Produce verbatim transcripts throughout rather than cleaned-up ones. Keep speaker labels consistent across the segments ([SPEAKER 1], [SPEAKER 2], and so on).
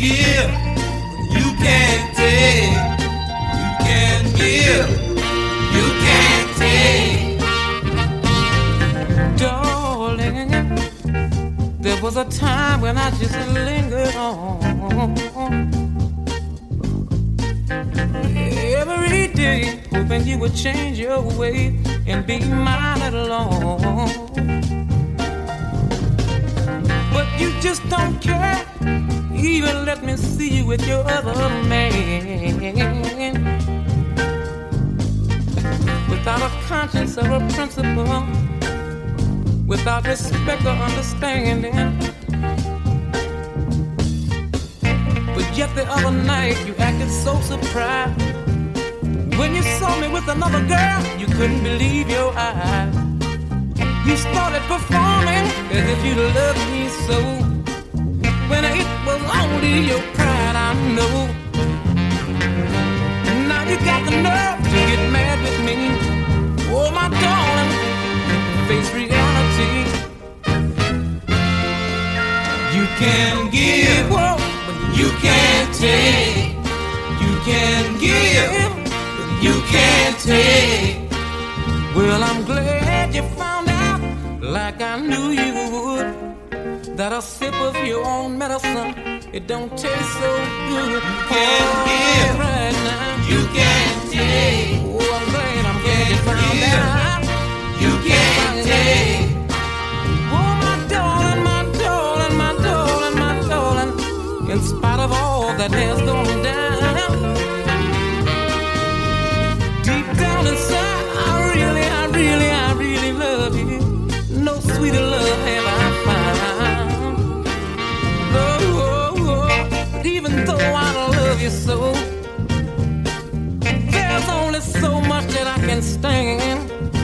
[SPEAKER 1] give, you can't take. You can give, you can't take.
[SPEAKER 2] Darling, there was a time when I just lingered on every day, hoping you would change your way and be mine alone. But you just don't care, even let me see you with your other man. Without a conscience or a principle, without respect or understanding. But yet the other night you acted so surprised when you saw me with another girl. You couldn't believe your eyes. You started performing as if you loved me so, when it was only your pride, I know. Now you got the nerve to get mad with me. Oh my darling, face reality.
[SPEAKER 1] You can give,
[SPEAKER 2] Whoa.
[SPEAKER 1] but you can't take. You can give, but you can't take.
[SPEAKER 2] Well, I'm glad you found out, like I knew you would, that a sip of your own medicine, it don't taste so good.
[SPEAKER 1] You can give,
[SPEAKER 2] right now.
[SPEAKER 1] you can't take.
[SPEAKER 2] Oh, I'm glad, I'm glad you found
[SPEAKER 1] give,
[SPEAKER 2] out.
[SPEAKER 1] You can't take.
[SPEAKER 2] Oh, my darling, my darling, my darling, my darling. In spite of all that has gone down, deep down inside, I really, I really, I really love you. No sweeter love have I found. Oh, oh, oh. But even though I love you so, there's only so much that I can stand.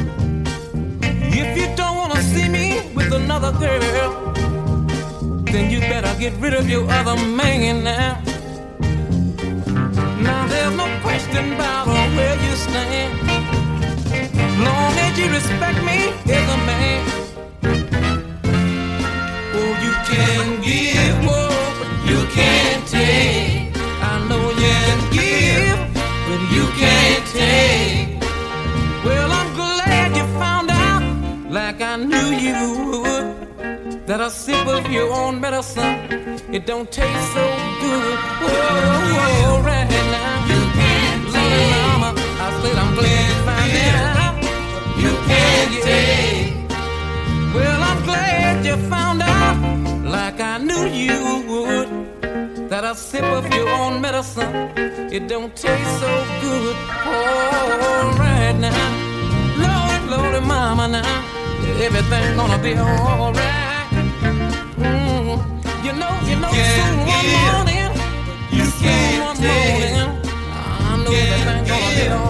[SPEAKER 2] If you don't wanna see me with another girl, then you better get rid of your other man now. Now there's no question about where you stand, long as you respect me as a man.
[SPEAKER 1] Oh, you can give,
[SPEAKER 2] Whoa,
[SPEAKER 1] but you can't take.
[SPEAKER 2] I know you can give,
[SPEAKER 1] But you can't take.
[SPEAKER 2] well, I'm glad you found out, like I knew you would, that a sip of your own medicine, it don't taste so good. Whoa, whoa, right now.
[SPEAKER 1] You can't
[SPEAKER 2] Lord,
[SPEAKER 1] take.
[SPEAKER 2] mama, I said I'm glad you found out.
[SPEAKER 1] You can't
[SPEAKER 2] Yeah.
[SPEAKER 1] take.
[SPEAKER 2] Well, I'm glad you found out, like I knew you would, that a sip of your own medicine, it don't taste so good. Oh, right now. Lord, Lord, mama, now, everything gonna be alright. Mm. You know, you know,
[SPEAKER 1] can't
[SPEAKER 2] soon one
[SPEAKER 1] give.
[SPEAKER 2] morning,
[SPEAKER 1] You
[SPEAKER 2] soon
[SPEAKER 1] can't
[SPEAKER 2] one
[SPEAKER 1] take.
[SPEAKER 2] morning, I know everything gonna be alright.